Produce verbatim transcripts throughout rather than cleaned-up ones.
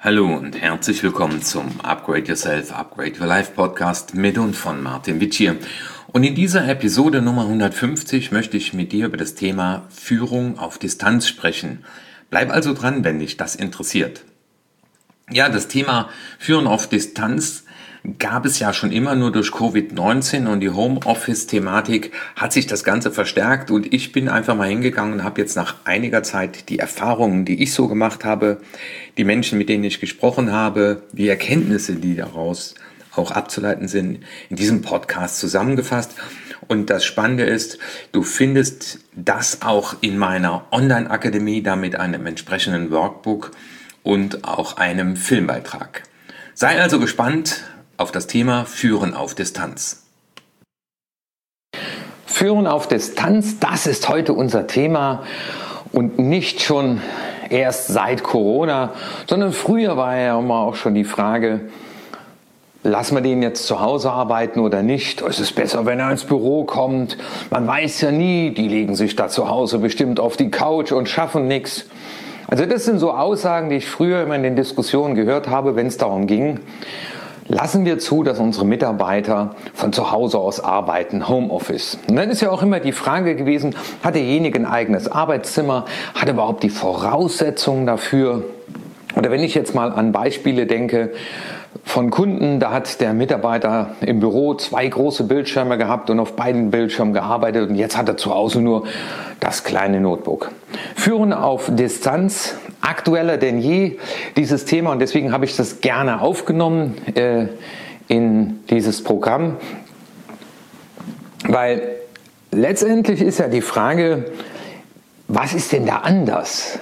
Hallo und herzlich willkommen zum Upgrade Yourself, Upgrade Your Life Podcast mit und von Martin Witsch hier. Und in dieser Episode Nummer hundertfünfzig möchte ich mit dir über das Thema Führung auf Distanz sprechen. Bleib also dran, wenn dich das interessiert. Ja, das Thema Führen auf Distanz gab es ja schon immer, nur durch Covid neunzehn und die Homeoffice-Thematik hat sich das Ganze verstärkt und ich bin einfach mal hingegangen und habe jetzt nach einiger Zeit die Erfahrungen, die ich so gemacht habe, die Menschen, mit denen ich gesprochen habe, die Erkenntnisse, die daraus auch abzuleiten sind, in diesem Podcast zusammengefasst. Und das Spannende ist, du findest das auch in meiner Online-Akademie, da mit einem entsprechenden Workbook und auch einem Filmbeitrag. Sei also gespannt auf das Thema Führen auf Distanz. Führen auf Distanz, das ist heute unser Thema und nicht schon erst seit Corona, sondern früher war ja immer auch schon die Frage, lassen wir den jetzt zu Hause arbeiten oder nicht? Es ist besser, wenn er ins Büro kommt. Man weiß ja nie, die legen sich da zu Hause bestimmt auf die Couch und schaffen nichts. Also das sind so Aussagen, die ich früher immer in den Diskussionen gehört habe, wenn es darum ging, lassen wir zu, dass unsere Mitarbeiter von zu Hause aus arbeiten, Homeoffice. Und dann ist ja auch immer die Frage gewesen, hat derjenige ein eigenes Arbeitszimmer, hat er überhaupt die Voraussetzungen dafür? Oder wenn ich jetzt mal an Beispiele denke von Kunden, da hat der Mitarbeiter im Büro zwei große Bildschirme gehabt und auf beiden Bildschirmen gearbeitet und jetzt hat er zu Hause nur das kleine Notebook. Führen auf Distanz, aktueller denn je dieses Thema und deswegen habe ich das gerne aufgenommen äh, in dieses Programm, weil letztendlich ist ja die Frage, was ist denn da anders?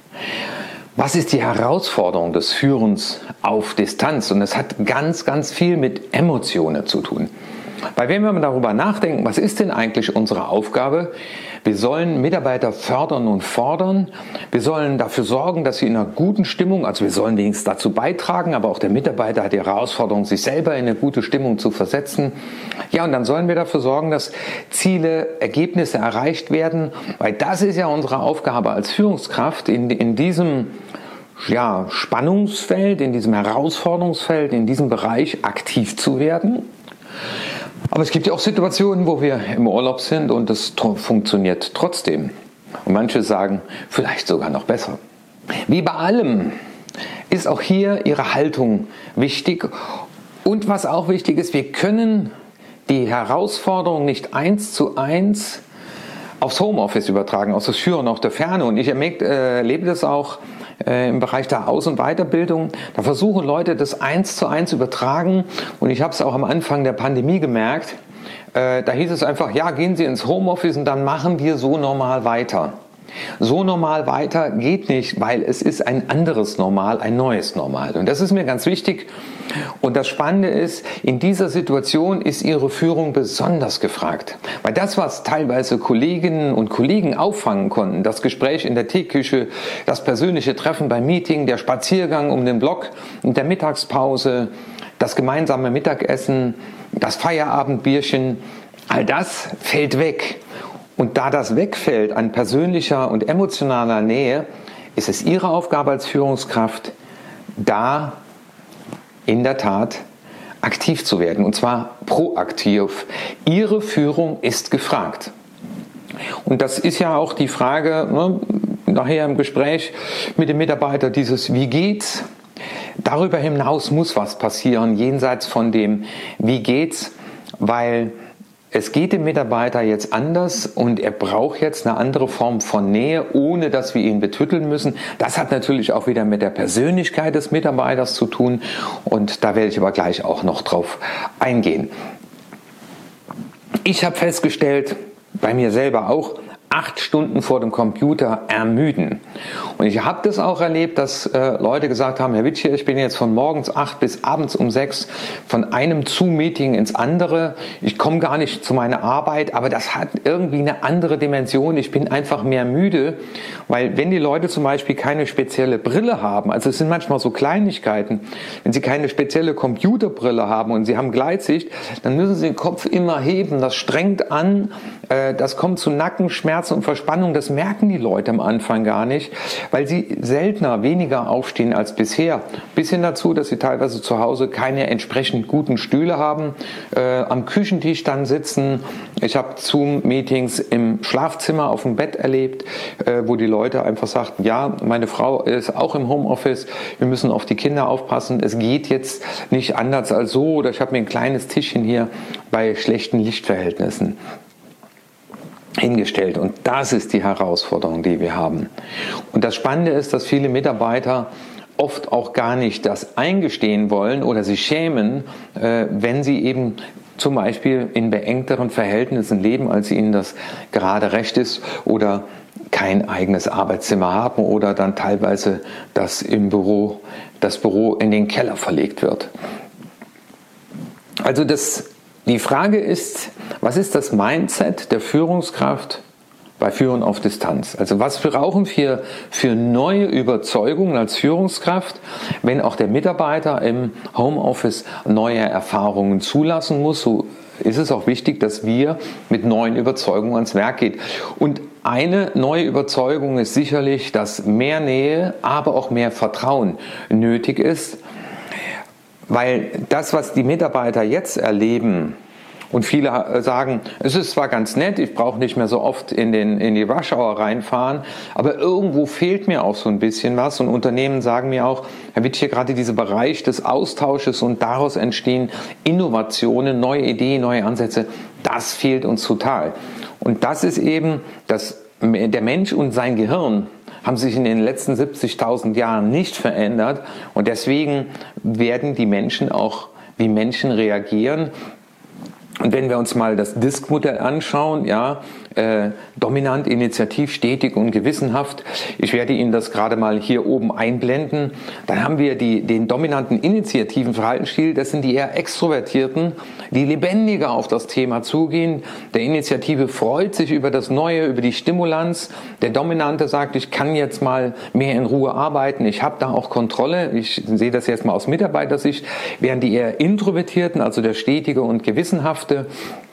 Was ist die Herausforderung des Führens auf Distanz? Und das hat ganz, ganz viel mit Emotionen zu tun. Weil wenn wir mal darüber nachdenken, was ist denn eigentlich unsere Aufgabe? Wir sollen Mitarbeiter fördern und fordern. Wir sollen dafür sorgen, dass sie in einer guten Stimmung, also wir sollen wenigstens dazu beitragen, aber auch der Mitarbeiter hat die Herausforderung, sich selber in eine gute Stimmung zu versetzen. Ja, und dann sollen wir dafür sorgen, dass Ziele, Ergebnisse erreicht werden, weil das ist ja unsere Aufgabe als Führungskraft in, in diesem ja, Spannungsfeld, in diesem Herausforderungsfeld, in diesem Bereich aktiv zu werden. Aber es gibt ja auch Situationen, wo wir im Urlaub sind und es funktioniert trotzdem. Und manche sagen, vielleicht sogar noch besser. Wie bei allem ist auch hier Ihre Haltung wichtig. Und was auch wichtig ist, wir können die Herausforderung nicht eins zu eins aufs Homeoffice übertragen, aus das Führen auf der Ferne. Und ich erlebe das auch im Bereich der Aus- und Weiterbildung. Da versuchen Leute, das eins zu eins übertragen. Und ich habe es auch am Anfang der Pandemie gemerkt. Äh, da hieß es einfach, ja, gehen Sie ins Homeoffice und dann machen wir so normal weiter. So normal weiter geht nicht, weil es ist ein anderes Normal, ein neues Normal. Und das ist mir ganz wichtig. Und das Spannende ist, in dieser Situation ist Ihre Führung besonders gefragt. Weil das, was teilweise Kolleginnen und Kollegen auffangen konnten, das Gespräch in der Teeküche, das persönliche Treffen beim Meeting, der Spaziergang um den Block in der Mittagspause, das gemeinsame Mittagessen, das Feierabendbierchen, all das fällt weg. Und da das wegfällt an persönlicher und emotionaler Nähe, ist es Ihre Aufgabe als Führungskraft, da in der Tat aktiv zu werden, und zwar proaktiv. Ihre Führung ist gefragt. Und das ist ja auch die Frage, ne, nachher im Gespräch mit dem Mitarbeiter, dieses Wie geht's? Darüber hinaus muss was passieren, jenseits von dem Wie geht's, weil es geht dem Mitarbeiter jetzt anders und er braucht jetzt eine andere Form von Nähe, ohne dass wir ihn betütteln müssen. Das hat natürlich auch wieder mit der Persönlichkeit des Mitarbeiters zu tun und da werde ich aber gleich auch noch drauf eingehen. Ich habe festgestellt, bei mir selber auch, acht Stunden vor dem Computer ermüden. Und ich habe das auch erlebt, dass äh, Leute gesagt haben, Herr Witsch, ich bin jetzt von morgens acht bis abends um sechs von einem Zoom-Meeting ins andere. Ich komme gar nicht zu meiner Arbeit, aber das hat irgendwie eine andere Dimension. Ich bin einfach mehr müde, weil wenn die Leute zum Beispiel keine spezielle Brille haben, also es sind manchmal so Kleinigkeiten, wenn sie keine spezielle Computerbrille haben und sie haben Gleitsicht, dann müssen sie den Kopf immer heben. Das strengt an, äh, das kommt zu Nackenschmerzen Schmerzen und Verspannung, das merken die Leute am Anfang gar nicht, weil sie seltener, weniger aufstehen als bisher. Bis hin dazu, dass sie teilweise zu Hause keine entsprechend guten Stühle haben, äh, am Küchentisch dann sitzen. Ich habe Zoom-Meetings im Schlafzimmer auf dem Bett erlebt, äh, wo die Leute einfach sagten, ja, meine Frau ist auch im Homeoffice, wir müssen auf die Kinder aufpassen, es geht jetzt nicht anders als so, oder ich habe mir ein kleines Tischchen hier bei schlechten Lichtverhältnissen hingestellt. Und das ist die Herausforderung, die wir haben. Und das Spannende ist, dass viele Mitarbeiter oft auch gar nicht das eingestehen wollen oder sich schämen, äh, wenn sie eben zum Beispiel in beengteren Verhältnissen leben, als ihnen das gerade recht ist, oder kein eigenes Arbeitszimmer haben oder dann teilweise das im Büro, das Büro in den Keller verlegt wird. Also das, die Frage ist, was ist das Mindset der Führungskraft bei Führen auf Distanz? Also was brauchen wir für neue Überzeugungen als Führungskraft, wenn auch der Mitarbeiter im Homeoffice neue Erfahrungen zulassen muss? So ist es auch wichtig, dass wir mit neuen Überzeugungen ans Werk gehen. Und eine neue Überzeugung ist sicherlich, dass mehr Nähe, aber auch mehr Vertrauen nötig ist, weil das, was die Mitarbeiter jetzt erleben, und viele sagen, es ist zwar ganz nett, ich brauche nicht mehr so oft in, den, in die Rush-Hour reinfahren, aber irgendwo fehlt mir auch so ein bisschen was. Und Unternehmen sagen mir auch, Herr Witsch, hier gerade dieser Bereich des Austausches und daraus entstehen Innovationen, neue Ideen, neue Ansätze, das fehlt uns total. Und das ist eben, dass der Mensch und sein Gehirn haben sich in den letzten siebzigtausend Jahren nicht verändert. Und deswegen werden die Menschen auch wie Menschen reagieren. Und wenn wir uns mal das D I S C-Modell anschauen, ja, äh, dominant, initiativ, stetig und gewissenhaft. Ich werde Ihnen das gerade mal hier oben einblenden. Dann haben wir die, den dominanten initiativen Verhaltensstil. Das sind die eher Extrovertierten, die lebendiger auf das Thema zugehen. Der Initiative freut sich über das Neue, über die Stimulanz. Der Dominante sagt, ich kann jetzt mal mehr in Ruhe arbeiten. Ich habe da auch Kontrolle. Ich sehe das jetzt mal aus Mitarbeitersicht. Während die eher Introvertierten, also der Stetige und Gewissenhafte,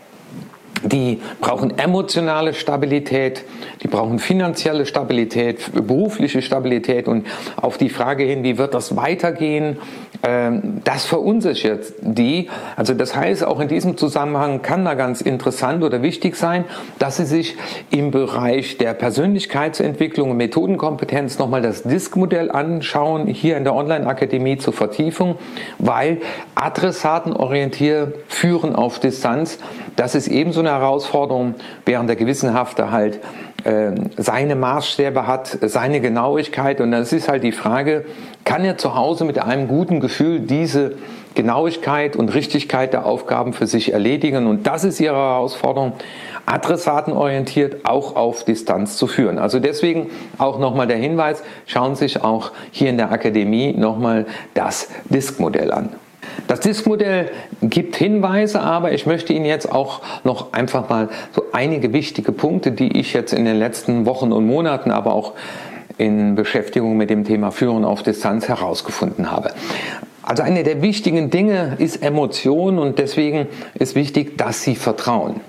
die brauchen emotionale Stabilität, die brauchen finanzielle Stabilität, berufliche Stabilität, und auf die Frage hin, wie wird das weitergehen, das verunsichert die. Also das heißt, auch in diesem Zusammenhang kann da ganz interessant oder wichtig sein, dass Sie sich im Bereich der Persönlichkeitsentwicklung und Methodenkompetenz nochmal das D I S C-Modell anschauen, hier in der Online-Akademie zur Vertiefung, weil adressatenorientiert Führen auf Distanz, das ist ebenso eine Herausforderung, während der Gewissenhafte halt äh, seine Maßstäbe hat, seine Genauigkeit. Und das ist halt die Frage, kann er zu Hause mit einem guten Gefühl diese Genauigkeit und Richtigkeit der Aufgaben für sich erledigen? Und das ist ihre Herausforderung, adressatenorientiert auch auf Distanz zu führen. Also deswegen auch nochmal der Hinweis, schauen Sie sich auch hier in der Akademie nochmal das D I S C-Modell an. Das D I S C-Modell gibt Hinweise, aber ich möchte Ihnen jetzt auch noch einfach mal so einige wichtige Punkte, die ich jetzt in den letzten Wochen und Monaten, aber auch in Beschäftigung mit dem Thema Führen auf Distanz herausgefunden habe. Also eine der wichtigen Dinge ist Emotion, und deswegen ist wichtig, dass Sie vertrauen.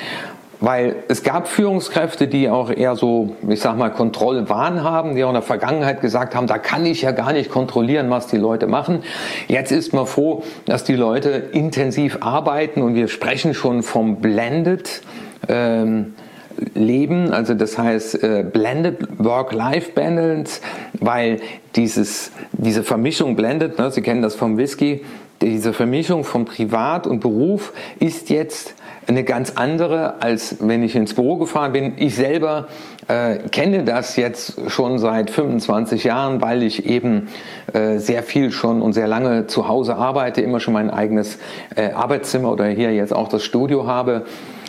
Weil es gab Führungskräfte, die auch eher so, ich sag mal, Kontrollwahn haben, die auch in der Vergangenheit gesagt haben, da kann ich ja gar nicht kontrollieren, was die Leute machen. Jetzt ist man froh, dass die Leute intensiv arbeiten, und wir sprechen schon vom Blended ähm, Leben, also das heißt äh, Blended Work-Life-Balance, weil dieses, diese Vermischung Blended, ne, Sie kennen das vom Whisky, diese Vermischung von Privat und Beruf ist jetzt eine ganz andere, als wenn ich ins Büro gefahren bin. Ich selber äh, kenne das jetzt schon seit fünfundzwanzig Jahren, weil ich eben äh, sehr viel schon und sehr lange zu Hause arbeite, immer schon mein eigenes äh, Arbeitszimmer oder hier jetzt auch das Studio habe.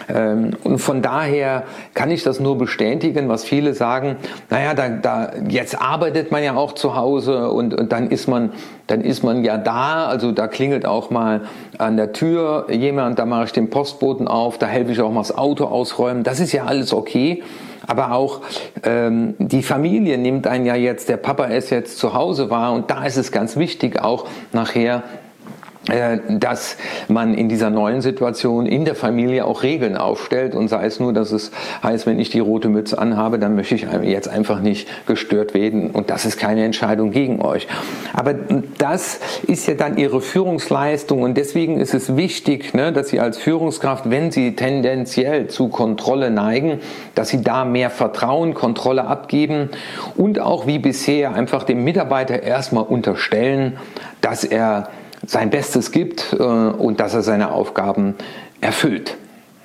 Und von daher kann ich das nur bestätigen, was viele sagen, naja, da, da, jetzt arbeitet man ja auch zu Hause, und, und dann ist man, dann ist man ja da, also da klingelt auch mal an der Tür jemand, da mache ich den Postboten auf, da helfe ich auch mal das Auto ausräumen, das ist ja alles okay. Aber auch ähm, die Familie nimmt einen ja jetzt, der Papa ist jetzt zu Hause war, und da ist es ganz wichtig, auch nachher dass man in dieser neuen Situation in der Familie auch Regeln aufstellt und sei es nur, dass es heißt, wenn ich die rote Mütze anhabe, dann möchte ich jetzt einfach nicht gestört werden und das ist keine Entscheidung gegen euch. Aber das ist ja dann ihre Führungsleistung und deswegen ist es wichtig, ne, dass Sie als Führungskraft, wenn Sie tendenziell zu Kontrolle neigen, dass Sie da mehr Vertrauen, Kontrolle abgeben und auch wie bisher einfach dem Mitarbeiter erstmal unterstellen, dass er sein Bestes gibt äh, und dass er seine Aufgaben erfüllt.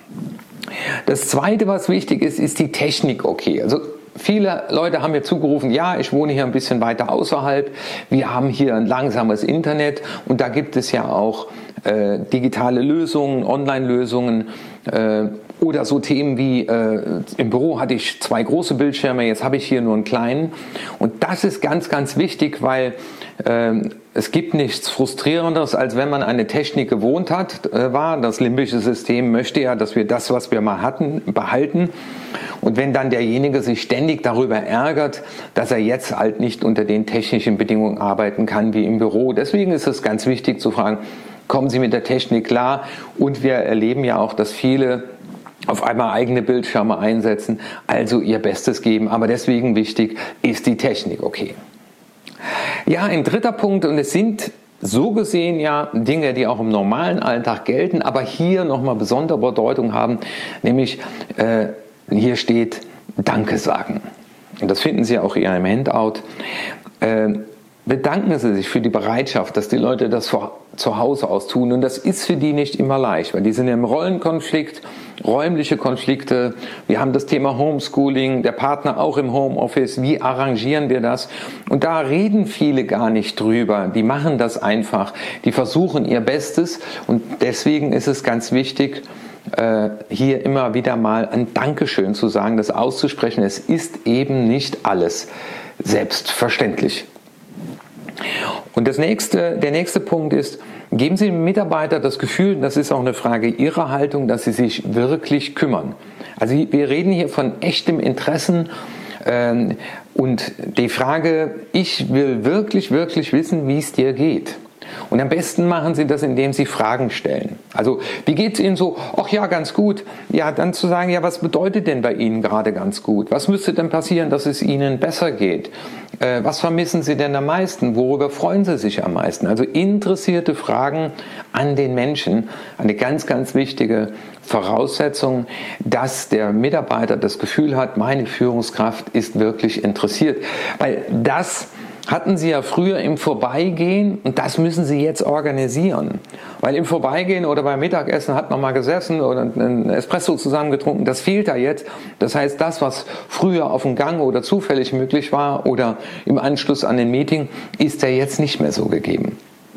Das Zweite, was wichtig ist, ist die Technik okay. Also viele Leute haben mir zugerufen, ja, ich wohne hier ein bisschen weiter außerhalb, wir haben hier ein langsames Internet und da gibt es ja auch äh, digitale Lösungen, Online-Lösungen, äh, oder so Themen wie, äh, im Büro hatte ich zwei große Bildschirme, jetzt habe ich hier nur einen kleinen. Und das ist ganz, ganz wichtig, weil äh, es gibt nichts Frustrierenderes, als wenn man eine Technik gewohnt hat, äh, war. Das limbische System möchte ja, dass wir das, was wir mal hatten, behalten. Und wenn dann derjenige sich ständig darüber ärgert, dass er jetzt halt nicht unter den technischen Bedingungen arbeiten kann wie im Büro. Deswegen ist es ganz wichtig zu fragen, kommen Sie mit der Technik klar? Und wir erleben ja auch, dass viele auf einmal eigene Bildschirme einsetzen, also ihr Bestes geben. Aber deswegen wichtig, ist die Technik okay. Ja, ein dritter Punkt, und es sind so gesehen ja Dinge, die auch im normalen Alltag gelten, aber hier nochmal besondere Bedeutung haben, nämlich äh, hier steht Danke sagen. Und das finden Sie auch in Ihrem Handout. Äh, Bedanken Sie sich für die Bereitschaft, dass die Leute das zu Hause aus tun. Und das ist für die nicht immer leicht, weil die sind im Rollenkonflikt, räumliche Konflikte. Wir haben das Thema Homeschooling, der Partner auch im Homeoffice. Wie arrangieren wir das? Und da reden viele gar nicht drüber. Die machen das einfach. Die versuchen ihr Bestes. Und deswegen ist es ganz wichtig, hier immer wieder mal ein Dankeschön zu sagen, das auszusprechen. Es ist eben nicht alles selbstverständlich. Und das nächste, der nächste Punkt ist, geben Sie dem Mitarbeiter das Gefühl, das ist auch eine Frage Ihrer Haltung, dass Sie sich wirklich kümmern. Also wir reden hier von echtem Interesse ähm, und die Frage, ich will wirklich, wirklich wissen, wie es dir geht. Und am besten machen Sie das, indem Sie Fragen stellen. Also, wie geht es Ihnen so? Ach ja, ganz gut. Ja, dann zu sagen, ja, was bedeutet denn bei Ihnen gerade ganz gut? Was müsste denn passieren, dass es Ihnen besser geht? Äh, was vermissen Sie denn am meisten? Worüber freuen Sie sich am meisten? Also interessierte Fragen an den Menschen. Eine ganz, ganz wichtige Voraussetzung, dass der Mitarbeiter das Gefühl hat, meine Führungskraft ist wirklich interessiert. Weil das hatten Sie ja früher im Vorbeigehen und das müssen Sie jetzt organisieren. Weil im Vorbeigehen oder beim Mittagessen hat man mal gesessen oder einen Espresso zusammen getrunken, das fehlt da jetzt. Das heißt, das, was früher auf dem Gang oder zufällig möglich war oder im Anschluss an den Meeting, ist ja jetzt nicht mehr so gegeben.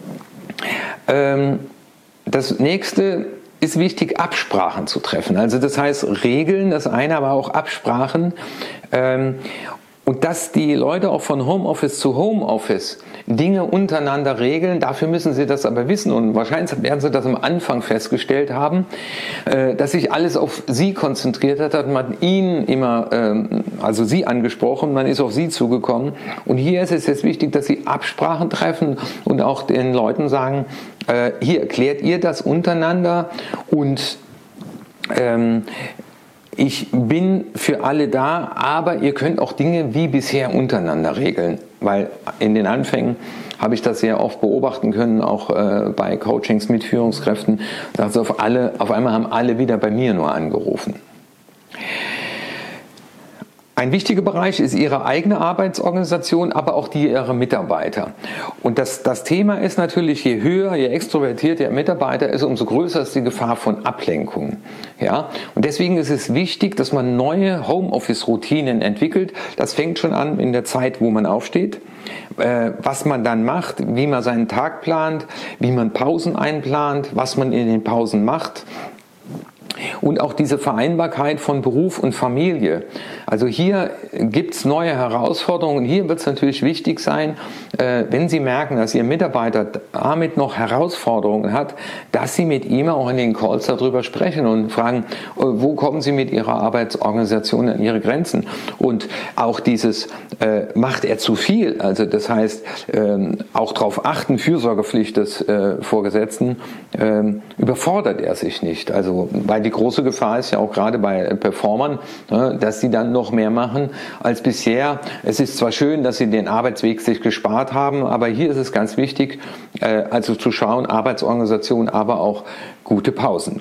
Ähm, das nächste ist wichtig, Absprachen zu treffen. Also das heißt Regeln, das eine, aber auch Absprachen. Ähm, Und dass die Leute auch von Homeoffice zu Homeoffice Dinge untereinander regeln, dafür müssen sie das aber wissen. Und wahrscheinlich werden sie das am Anfang festgestellt haben, dass sich alles auf sie konzentriert hat, hat man ihnen immer, also sie angesprochen, man ist auf sie zugekommen. Und hier ist es jetzt wichtig, dass sie Absprachen treffen und auch den Leuten sagen, hier klärt ihr das untereinander und ähm, ich bin für alle da, aber ihr könnt auch Dinge wie bisher untereinander regeln, weil in den Anfängen habe ich das sehr oft beobachten können, auch äh, bei Coachings mit Führungskräften, dass auf, alle, auf einmal haben alle wieder bei mir nur angerufen. Ein wichtiger Bereich ist Ihre eigene Arbeitsorganisation, aber auch die Ihrer Mitarbeiter. Und das, das Thema ist natürlich, je höher, je extrovertierter der Mitarbeiter ist, umso größer ist die Gefahr von Ablenkung. Ja? Und deswegen ist es wichtig, dass man neue Homeoffice-Routinen entwickelt. Das fängt schon an in der Zeit, wo man aufsteht, äh, was man dann macht, wie man seinen Tag plant, wie man Pausen einplant, was man in den Pausen macht. Und auch diese Vereinbarkeit von Beruf und Familie. Also hier gibt es neue Herausforderungen. Hier wird es natürlich wichtig sein, äh, wenn Sie merken, dass Ihr Mitarbeiter damit noch Herausforderungen hat, dass Sie mit ihm auch in den Calls darüber sprechen und fragen, wo kommen Sie mit Ihrer Arbeitsorganisation an Ihre Grenzen? Und auch dieses, äh, macht er zu viel? Also das heißt, ähm, auch darauf achten, Fürsorgepflicht des äh, Vorgesetzten, ähm, überfordert er sich nicht. Also, weil die große Gefahr ist ja auch gerade bei Performern, äh, dass sie dann noch mehr machen als bisher. Es ist zwar schön, dass sie den Arbeitsweg sich gespart haben, aber hier ist es ganz wichtig, äh, also zu schauen, Arbeitsorganisation, aber auch gute Pausen.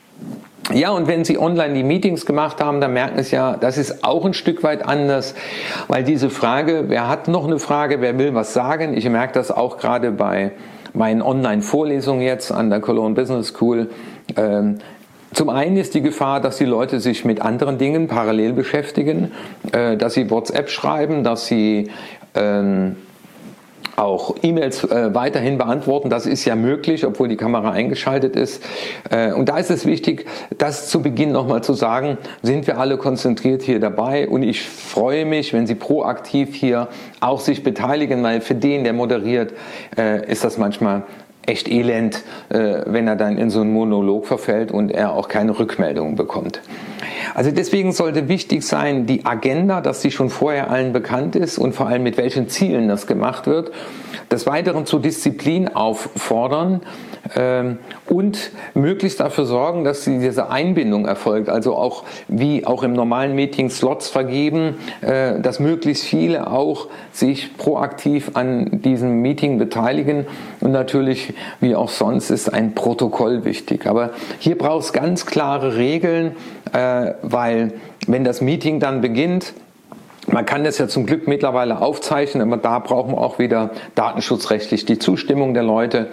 Ja, und wenn Sie online die Meetings gemacht haben, dann merken Sie ja, das ist auch ein Stück weit anders, weil diese Frage, wer hat noch eine Frage, wer will was sagen, ich merke das auch gerade bei meinen Online-Vorlesungen jetzt an der Cologne Business School. Ähm, Zum einen ist die Gefahr, dass die Leute sich mit anderen Dingen parallel beschäftigen, äh, dass sie WhatsApp schreiben, dass sie ähm, auch E-Mails äh, weiterhin beantworten. Das ist ja möglich, obwohl die Kamera eingeschaltet ist. Äh, und da ist es wichtig, das zu Beginn nochmal zu sagen, sind wir alle konzentriert hier dabei. Und ich freue mich, wenn Sie proaktiv hier auch sich beteiligen, weil für den, der moderiert, äh, ist das manchmal echt elend, äh, wenn er dann in so einen Monolog verfällt und er auch keine Rückmeldungen bekommt. Also deswegen sollte wichtig sein, die Agenda, dass die schon vorher allen bekannt ist und vor allem mit welchen Zielen das gemacht wird. Des Weiteren zu Disziplin auffordern ähm, und möglichst dafür sorgen, dass diese Einbindung erfolgt. Also auch wie auch im normalen Meeting Slots vergeben, äh, dass möglichst viele auch sich proaktiv an diesem Meeting beteiligen. Und natürlich, wie auch sonst, ist ein Protokoll wichtig. Aber hier braucht es ganz klare Regeln, äh, weil wenn das Meeting dann beginnt, man kann das ja zum Glück mittlerweile aufzeichnen, aber da brauchen wir auch wieder datenschutzrechtlich die Zustimmung der Leute.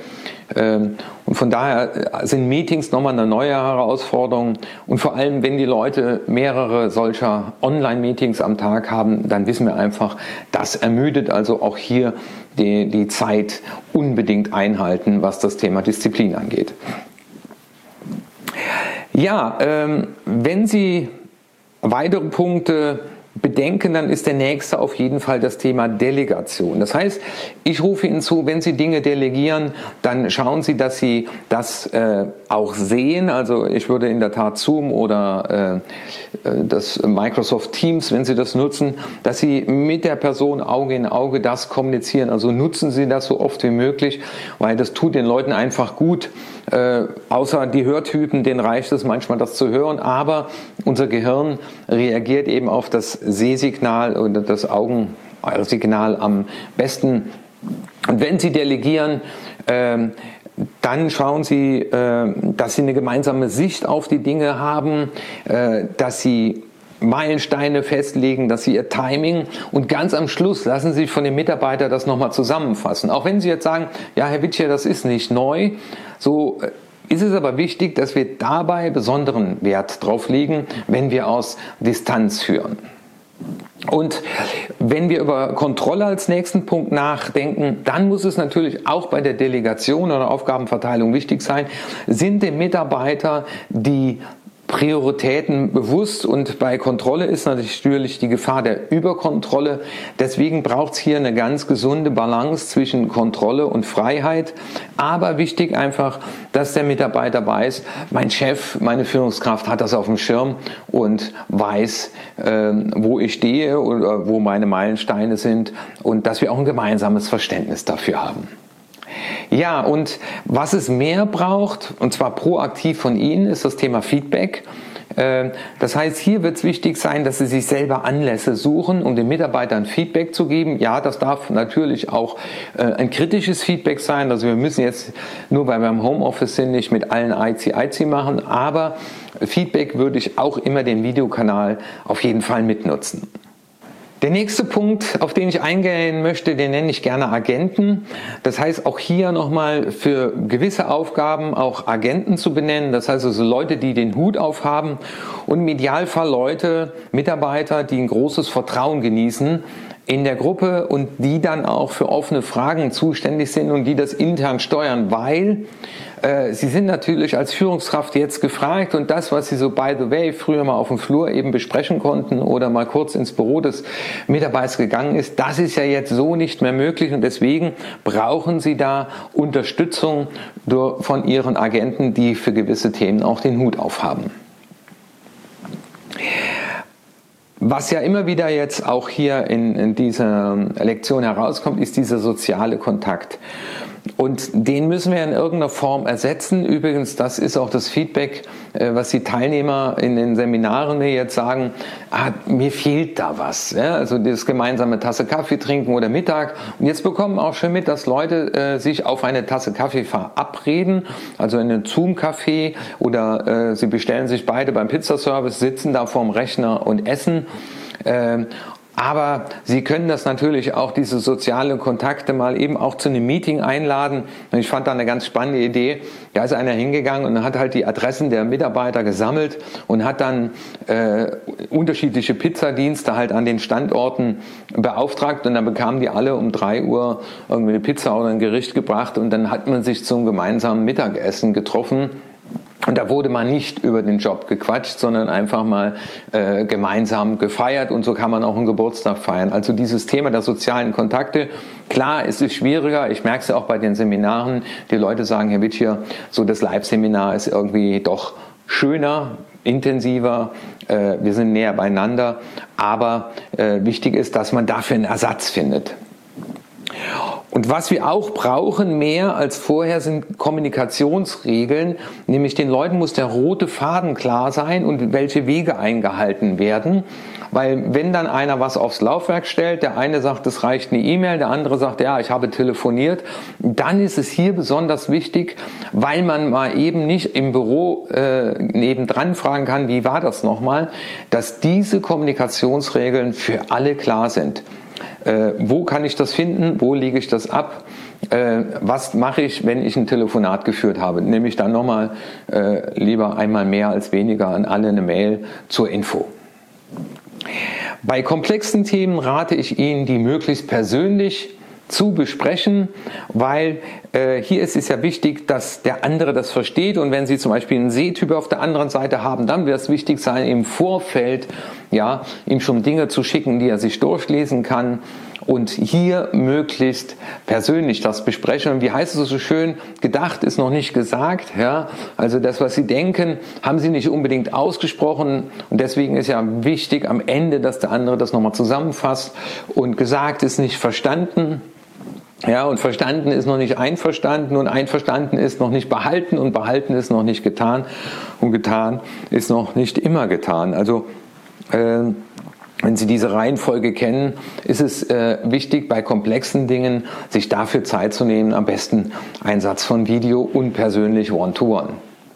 Und von daher sind Meetings nochmal eine neue Herausforderung. Und vor allem, wenn die Leute mehrere solcher Online-Meetings am Tag haben, dann wissen wir einfach, das ermüdet. Also auch hier die, die Zeit unbedingt einhalten, was das Thema Disziplin angeht. Ja, ähm, wenn Sie weitere Punkte bedenken, dann ist der nächste auf jeden Fall das Thema Delegation. Das heißt, ich rufe Ihnen zu, wenn Sie Dinge delegieren, dann schauen Sie, dass Sie das äh, auch sehen. Also ich würde in der Tat Zoom oder äh, das Microsoft Teams, wenn Sie das nutzen, dass Sie mit der Person Auge in Auge das kommunizieren. Also nutzen Sie das so oft wie möglich, weil das tut den Leuten einfach gut. Äh, außer die Hörtypen, denen reicht es manchmal, das zu hören, aber unser Gehirn reagiert eben auf das Sehsignal oder das Augensignal am besten. Und wenn Sie delegieren, äh, dann schauen Sie, äh, dass Sie eine gemeinsame Sicht auf die Dinge haben, äh, dass Sie Meilensteine festlegen, dass Sie Ihr Timing und ganz am Schluss lassen Sie sich von dem Mitarbeiter das nochmal zusammenfassen. Auch wenn Sie jetzt sagen, ja Herr Witschier, das ist nicht neu, so ist es aber wichtig, dass wir dabei besonderen Wert drauf legen, wenn wir aus Distanz führen. Und wenn wir über Kontrolle als nächsten Punkt nachdenken, dann muss es natürlich auch bei der Delegation oder Aufgabenverteilung wichtig sein, sind dem Mitarbeiter die Prioritäten bewusst, und bei Kontrolle ist natürlich die Gefahr der Überkontrolle. Deswegen braucht es hier eine ganz gesunde Balance zwischen Kontrolle und Freiheit. Aber wichtig einfach, dass der Mitarbeiter weiß, mein Chef, meine Führungskraft hat das auf dem Schirm und weiß, äh, wo ich stehe oder wo meine Meilensteine sind, und dass wir auch ein gemeinsames Verständnis dafür haben. Ja, und was es mehr braucht, und zwar proaktiv von Ihnen, ist das Thema Feedback. Das heißt, hier wird es wichtig sein, dass Sie sich selber Anlässe suchen, um den Mitarbeitern Feedback zu geben. Ja, das darf natürlich auch ein kritisches Feedback sein. Also wir müssen jetzt nur, weil wir im Homeoffice sind, nicht mit allen Eizi Eizi machen, aber Feedback würde ich auch immer den Videokanal auf jeden Fall mitnutzen. Der nächste Punkt, auf den ich eingehen möchte, den nenne ich gerne Agenten. Das heißt, auch hier nochmal für gewisse Aufgaben auch Agenten zu benennen. Das heißt also Leute, die den Hut aufhaben, und im Idealfall Leute, Mitarbeiter, die ein großes Vertrauen genießen in der Gruppe und die dann auch für offene Fragen zuständig sind und die das intern steuern, weil äh, sie sind natürlich als Führungskraft jetzt gefragt und das, was sie so by the way früher mal auf dem Flur eben besprechen konnten oder mal kurz ins Büro des Mitarbeiters gegangen ist, das ist ja jetzt so nicht mehr möglich und deswegen brauchen sie da Unterstützung durch, von ihren Agenten, die für gewisse Themen auch den Hut aufhaben. Was ja immer wieder jetzt auch hier in, in dieser Lektion herauskommt, ist dieser soziale Kontakt. Und den müssen wir in irgendeiner Form ersetzen. Übrigens, das ist auch das Feedback, was die Teilnehmer in den Seminaren mir jetzt sagen, ah, mir fehlt da was. Ja, also das gemeinsame Tasse Kaffee trinken oder Mittag. Und jetzt bekommen auch schon mit, dass Leute äh, sich auf eine Tasse Kaffee verabreden, also in einen Zoom-Café oder äh, sie bestellen sich beide beim Pizzaservice, sitzen da vorm Rechner und essen. Äh, Aber Sie können das natürlich auch, diese sozialen Kontakte mal eben auch zu einem Meeting einladen. Und ich fand da eine ganz spannende Idee. Da ist einer hingegangen und hat halt die Adressen der Mitarbeiter gesammelt und hat dann äh, unterschiedliche Pizzadienste halt an den Standorten beauftragt und dann bekamen die alle um drei Uhr irgendwie eine Pizza oder ein Gericht gebracht und dann hat man sich zum gemeinsamen Mittagessen getroffen. Und da wurde man nicht über den Job gequatscht, sondern einfach mal äh, gemeinsam gefeiert und so kann man auch einen Geburtstag feiern. Also dieses Thema der sozialen Kontakte, klar, es ist schwieriger, ich merke es ja auch bei den Seminaren, die Leute sagen, Herr Witschier, so das Live-Seminar ist irgendwie doch schöner, intensiver, äh, wir sind näher beieinander, aber äh, wichtig ist, dass man dafür einen Ersatz findet. Und was wir auch brauchen, mehr als vorher, sind Kommunikationsregeln, nämlich den Leuten muss der rote Faden klar sein und welche Wege eingehalten werden, weil wenn dann einer was aufs Laufwerk stellt, der eine sagt, es reicht eine E-Mail, der andere sagt, ja, ich habe telefoniert, dann ist es hier besonders wichtig, weil man mal eben nicht im Büro äh, nebendran fragen kann, wie war das nochmal, dass diese Kommunikationsregeln für alle klar sind. Äh, wo kann ich das finden? Wo lege ich das ab? Äh, was mache ich, wenn ich ein Telefonat geführt habe? Nehme ich dann nochmal äh, lieber einmal mehr als weniger an alle eine Mail zur Info. Bei komplexen Themen rate ich Ihnen, die möglichst persönlich zu besprechen, weil äh, hier ist es ja wichtig, dass der andere das versteht und wenn Sie zum Beispiel einen Sehtyp auf der anderen Seite haben, dann wird es wichtig sein, im Vorfeld ja, ihm schon Dinge zu schicken, die er sich durchlesen kann und hier möglichst persönlich das besprechen. Und wie heißt es so schön, gedacht ist noch nicht gesagt. Ja? Also das, was Sie denken, haben Sie nicht unbedingt ausgesprochen und deswegen ist ja wichtig am Ende, dass der andere das nochmal zusammenfasst und gesagt ist nicht verstanden. Ja, und verstanden ist noch nicht einverstanden und einverstanden ist noch nicht behalten und behalten ist noch nicht getan und getan ist noch nicht immer getan. Also äh, wenn Sie diese Reihenfolge kennen, ist es äh, wichtig, bei komplexen Dingen sich dafür Zeit zu nehmen, am besten Einsatz von Video und persönlich One-to-One.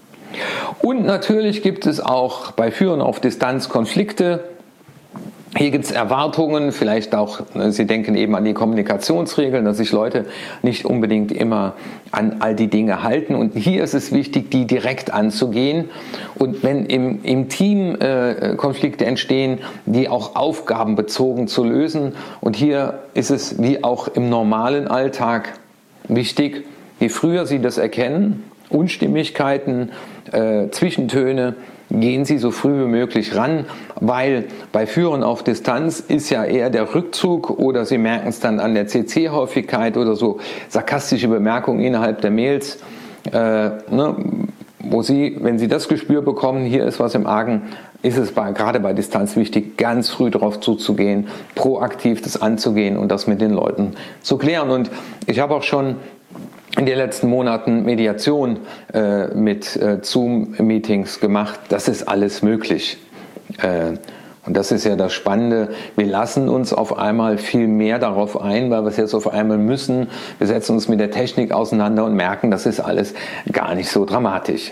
Und natürlich gibt es auch bei Führen auf Distanz Konflikte. Hier gibt es Erwartungen, vielleicht auch, Sie denken eben an die Kommunikationsregeln, dass sich Leute nicht unbedingt immer an all die Dinge halten. Und hier ist es wichtig, die direkt anzugehen. Und wenn im, im Team äh, Konflikte entstehen, die auch aufgabenbezogen zu lösen. Und hier ist es wie auch im normalen Alltag wichtig, je früher Sie das erkennen, Unstimmigkeiten, äh, Zwischentöne, gehen Sie so früh wie möglich ran, weil bei Führen auf Distanz ist ja eher der Rückzug oder Sie merken es dann an der C C-Häufigkeit oder so sarkastische Bemerkungen innerhalb der Mails, äh, ne, wo Sie, wenn Sie das Gespür bekommen, hier ist was im Argen, ist es bei, gerade bei Distanz wichtig, ganz früh darauf zuzugehen, proaktiv das anzugehen und das mit den Leuten zu klären. Und ich habe auch schon in den letzten Monaten Mediation äh, mit äh, Zoom-Meetings gemacht. Das ist alles möglich. Äh, und das ist ja das Spannende. Wir lassen uns auf einmal viel mehr darauf ein, weil wir es jetzt auf einmal müssen. Wir setzen uns mit der Technik auseinander und merken, das ist alles gar nicht so dramatisch.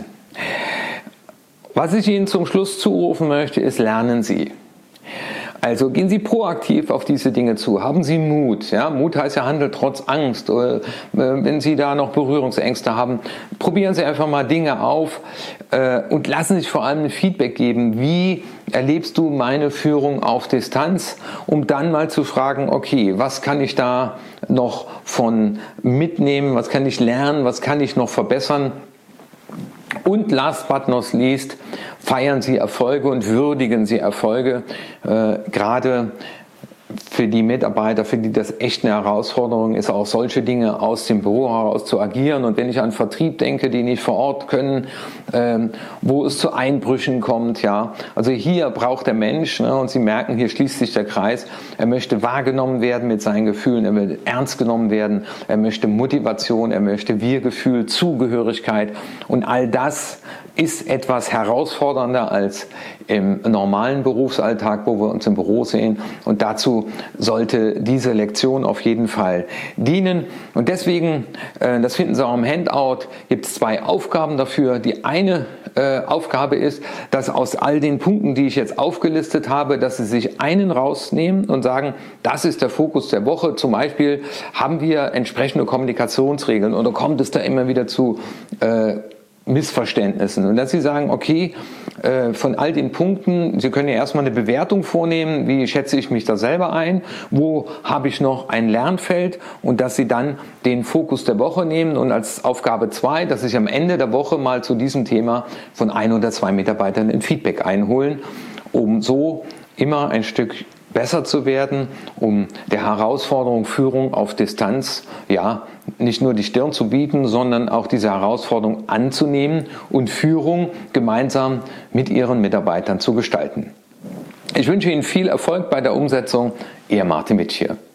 Was ich Ihnen zum Schluss zurufen möchte, ist, lernen Sie. Also gehen Sie proaktiv auf diese Dinge zu, haben Sie Mut. Ja? Mut heißt ja Handel trotz Angst. Oder, äh, wenn Sie da noch Berührungsängste haben, probieren Sie einfach mal Dinge auf. äh, und lassen sich vor allem ein Feedback geben. Wie erlebst du meine Führung auf Distanz? Um dann mal zu fragen, okay, was kann ich da noch von mitnehmen? Was kann ich lernen? Was kann ich noch verbessern? Und last but not least, feiern Sie Erfolge und würdigen Sie Erfolge, äh, gerade für die Mitarbeiter, für die das echt eine Herausforderung ist, auch solche Dinge aus dem Büro heraus zu agieren. Und wenn ich an Vertrieb denke, die nicht vor Ort können, ähm, wo es zu Einbrüchen kommt, ja, also hier braucht der Mensch, ne, und Sie merken, hier schließt sich der Kreis, er möchte wahrgenommen werden mit seinen Gefühlen, er will ernst genommen werden, er möchte Motivation, er möchte Wir-Gefühl, Zugehörigkeit, und all das ist etwas herausfordernder als im normalen Berufsalltag, wo wir uns im Büro sehen, und dazu sollte diese Lektion auf jeden Fall dienen. Und deswegen, äh, das finden Sie auch im Handout, gibt es zwei Aufgaben dafür. Die eine äh, Aufgabe ist, dass aus all den Punkten, die ich jetzt aufgelistet habe, dass Sie sich einen rausnehmen und sagen, das ist der Fokus der Woche. Zum Beispiel haben wir entsprechende Kommunikationsregeln oder kommt es da immer wieder zu äh, Missverständnissen, und dass Sie sagen, okay, äh, von all den Punkten, Sie können ja erstmal eine Bewertung vornehmen, wie schätze ich mich da selber ein, wo habe ich noch ein Lernfeld, und dass Sie dann den Fokus der Woche nehmen und als Aufgabe zwei, dass Sie am Ende der Woche mal zu diesem Thema von ein oder zwei Mitarbeitern ein Feedback einholen, um so immer ein Stück besser zu werden, um der Herausforderung Führung auf Distanz, ja, nicht nur die Stirn zu bieten, sondern auch diese Herausforderung anzunehmen und Führung gemeinsam mit Ihren Mitarbeitern zu gestalten. Ich wünsche Ihnen viel Erfolg bei der Umsetzung. Ihr Martin Witsch hier.